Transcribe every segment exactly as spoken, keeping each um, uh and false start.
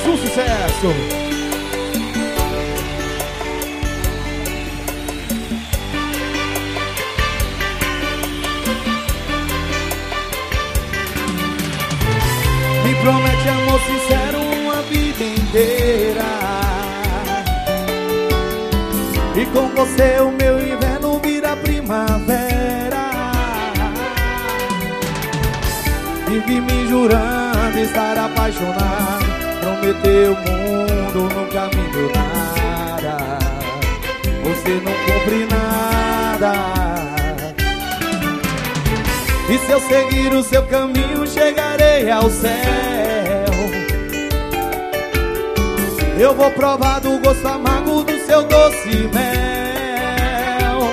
um sucesso. Me promete amor sincero uma vida inteira, e com você o meu inverno vira primavera. Vive me jurando estar apaixonado, prometeu o mundo, nunca me deu nada. Você não cumpre nada. E se eu seguir o seu caminho, chegarei ao céu. Eu vou provar do gosto amargo do seu doce mel.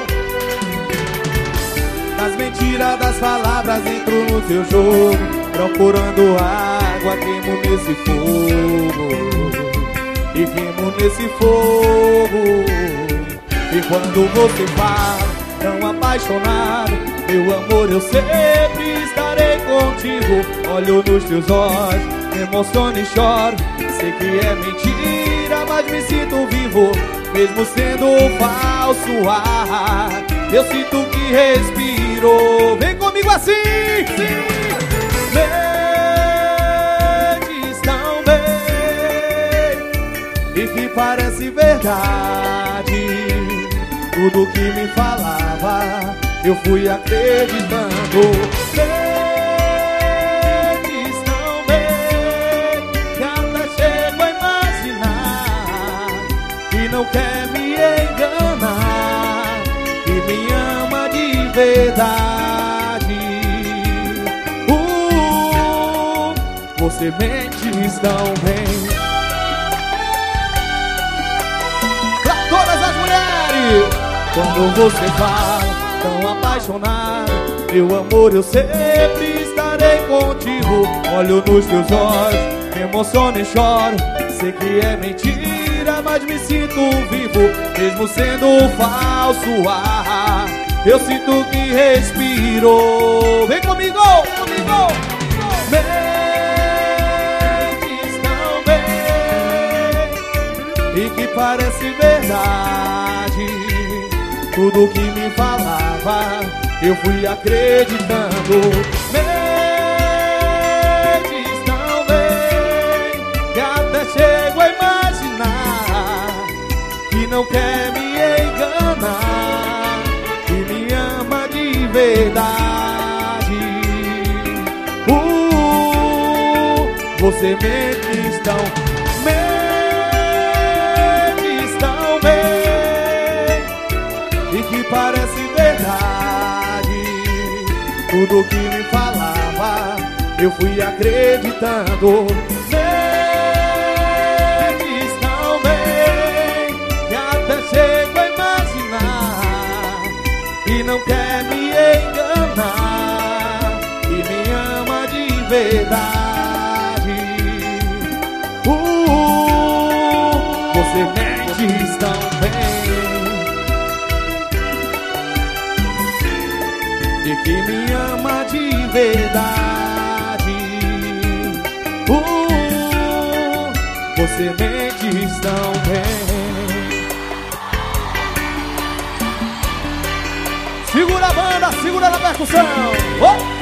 Nas mentiras das palavras entro no seu jogo, procurando água, queimo nesse fogo. E queimo nesse fogo. E quando você fala tão apaixonado, meu amor, eu sempre estarei contigo. Olho nos teus olhos, me emociono e choro. Sei que é mentira, mas me sinto vivo, mesmo sendo falso ar. Eu sinto que respiro. Vem comigo assim, sim. Me diz tão bem, e que parece verdade tudo que me falava, eu fui acreditando. Eles não veem, que até chego a imaginar que não quer me enganar, que me ama de verdade. uh, Você mente tão bem. Pra todas as mulheres, quando você fala tão apaixonado, meu amor, eu sempre estarei contigo. Olho nos teus olhos, me emociono e choro. Sei que é mentira, mas me sinto vivo, mesmo sendo falso ar. Eu sinto que respiro. Vem comigo, comigo. Mentes tão bem, e que parece verdade tudo que me falava, eu fui acreditando. Mentes tão bem, que até chego a imaginar que não quer me enganar, que me ama de verdade. uh, Você mente tão bem, parece verdade tudo que me falava, eu fui acreditando. Mentes tão bem, que até chego a imaginar que não quer me enganar, que me ama de verdade. uh, Você mente tão bem, e que me ama de verdade. uh, Você mente tão bem. Segura a banda, segura na percussão. Oh!